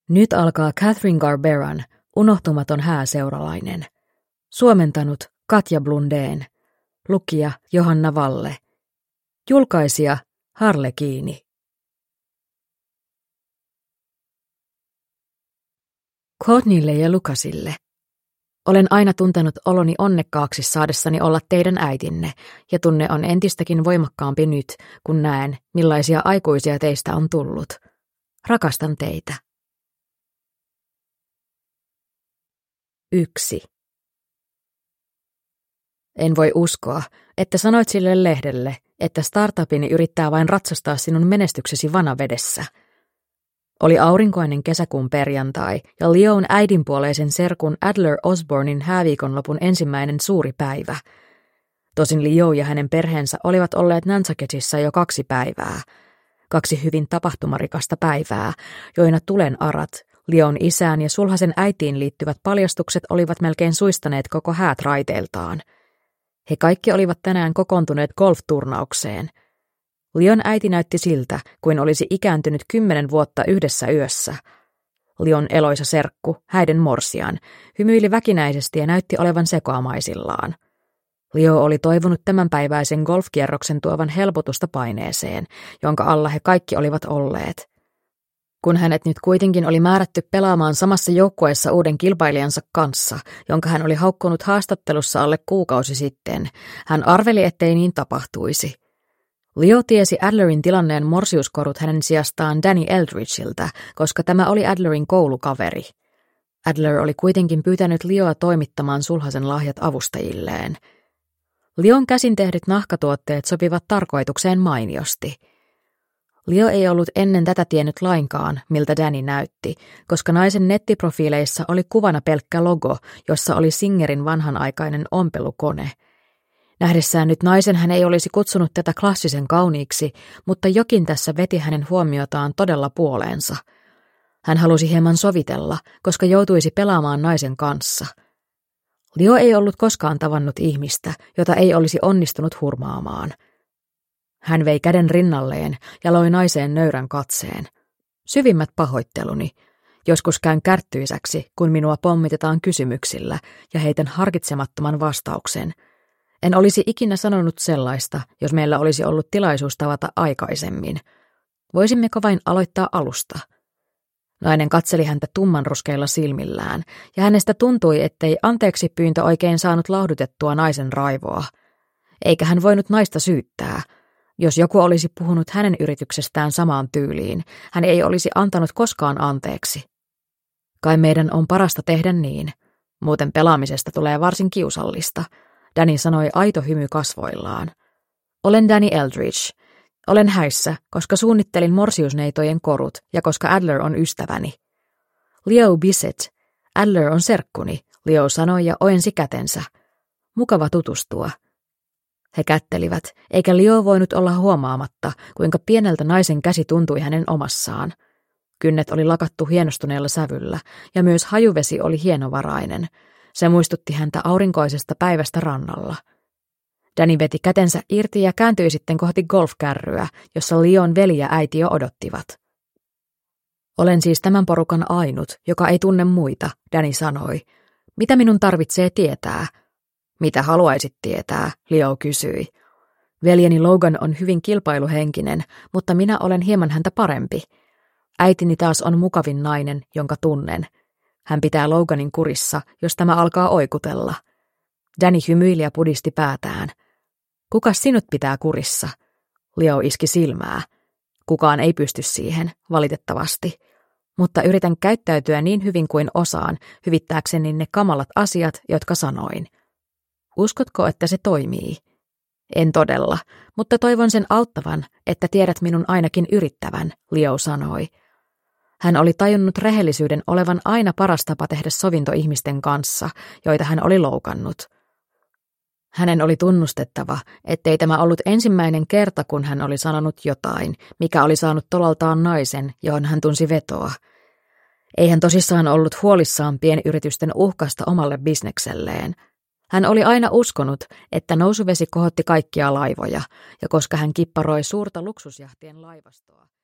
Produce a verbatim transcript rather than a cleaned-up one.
Nyt alkaa Catherine Garberan unohtumaton hääseuralainen. Suomentanut Katja Blundén. Lukija Johanna Valle. Julkaisija Harlekiini. Courtneylle ja Lucasille. Olen aina tuntenut oloni onnekkaaksi saadessani olla teidän äitinne, ja tunne on entistäkin voimakkaampi nyt, kun näen, millaisia aikuisia teistä on tullut. Rakastan teitä. Yksi. En voi uskoa, että sanoit sille lehdelle, että startupini yrittää vain ratsastaa sinun menestyksesi vanavedessä. Oli aurinkoinen kesäkuun perjantai ja Leon äidinpuoleisen serkun Adler Osbornin hääviikonlopun ensimmäinen suuri päivä. Tosin Leo ja hänen perheensä olivat olleet Nantucketissa jo kaksi päivää. Kaksi hyvin tapahtumarikasta päivää, joina tulen arat, Leon isään ja sulhasen äitiin liittyvät paljastukset olivat melkein suistaneet koko häät raiteiltaan. He kaikki olivat tänään kokoontuneet golfturnaukseen. Leon äiti näytti siltä, kuin olisi ikääntynyt kymmenen vuotta yhdessä yössä. Leon eloisa serkku, häiden morsian, hymyili väkinäisesti ja näytti olevan sekoamaisillaan. Leo oli toivonut tämänpäiväisen golfkierroksen tuovan helpotusta paineeseen, jonka alla he kaikki olivat olleet. Kun hänet nyt kuitenkin oli määrätty pelaamaan samassa joukkueessa uuden kilpailijansa kanssa, jonka hän oli haukkunut haastattelussa alle kuukausi sitten, hän arveli, ettei niin tapahtuisi. Leo tiesi Adlerin tilanneen morsiuskorut hänen sijastaan Danny Eldridgeiltä, koska tämä oli Adlerin koulukaveri. Adler oli kuitenkin pyytänyt Leoa toimittamaan sulhasen lahjat avustajilleen. Leon käsin tehdyt nahkatuotteet sopivat tarkoitukseen mainiosti. Leo ei ollut ennen tätä tiennyt lainkaan, miltä Danny näytti, koska naisen nettiprofiileissa oli kuvana pelkkä logo, jossa oli Singerin vanhanaikainen ompelukone. Nähdessään nyt naisen hän ei olisi kutsunut tätä klassisen kauniiksi, mutta jokin tässä veti hänen huomiotaan todella puoleensa. Hän halusi hieman sovitella, koska joutuisi pelaamaan naisen kanssa. Leo ei ollut koskaan tavannut ihmistä, jota ei olisi onnistunut hurmaamaan. Hän vei käden rinnalleen ja loi naiseen nöyrän katseen. Syvimmät pahoitteluni. Joskus käyn kärttyisäksi, kun minua pommitetaan kysymyksillä ja heitän harkitsemattoman vastauksen. En olisi ikinä sanonut sellaista, jos meillä olisi ollut tilaisuus tavata aikaisemmin. Voisimmeko vain aloittaa alusta? Nainen katseli häntä tummanruskeilla silmillään, ja hänestä tuntui, ettei anteeksi pyyntö oikein saanut laudutettua naisen raivoa. Eikä hän voinut naista syyttää. Jos joku olisi puhunut hänen yrityksestään samaan tyyliin, hän ei olisi antanut koskaan anteeksi. Kai meidän on parasta tehdä niin. Muuten pelaamisesta tulee varsin kiusallista. Danny sanoi aito hymy kasvoillaan. Olen Danny Eldridge. Olen häissä, koska suunnittelin morsiusneitojen korut ja koska Adler on ystäväni. Leo Bissett. Adler on serkkuni, Leo sanoi ja ojensi kätensä. Mukava tutustua. He kättelivät, eikä Leo voinut olla huomaamatta, kuinka pieneltä naisen käsi tuntui hänen omassaan. Kynnet oli lakattu hienostuneella sävyllä, ja myös hajuvesi oli hienovarainen. Se muistutti häntä aurinkoisesta päivästä rannalla. Danny veti kätensä irti ja kääntyi sitten kohti golfkärryä, jossa Leon veli ja äiti jo odottivat. Olen siis tämän porukan ainut, joka ei tunne muita, Danny sanoi. Mitä minun tarvitsee tietää? Mitä haluaisit tietää, Leo kysyi. Veljeni Logan on hyvin kilpailuhenkinen, mutta minä olen hieman häntä parempi. Äitini taas on mukavin nainen, jonka tunnen. Hän pitää Loganin kurissa, jos tämä alkaa oikutella. Danny hymyili ja pudisti päätään. Kuka sinut pitää kurissa? Leo iski silmää. Kukaan ei pysty siihen, valitettavasti. Mutta yritän käyttäytyä niin hyvin kuin osaan, hyvittääkseni ne kamalat asiat, jotka sanoin. Uskotko, että se toimii? En todella, mutta toivon sen auttavan, että tiedät minun ainakin yrittävän, Leo sanoi. Hän oli tajunnut rehellisyyden olevan aina paras tapa tehdä sovinto ihmisten kanssa, joita hän oli loukannut. Hänen oli tunnustettava, ettei tämä ollut ensimmäinen kerta, kun hän oli sanonut jotain, mikä oli saanut tolaltaan naisen, johon hän tunsi vetoa. Ei hän tosissaan ollut huolissaan pienyritysten uhkasta omalle bisnekselleen. Hän oli aina uskonut, että nousuvesi kohotti kaikkia laivoja, ja koska hän kipparoi suurta luksusjahtien laivastoa,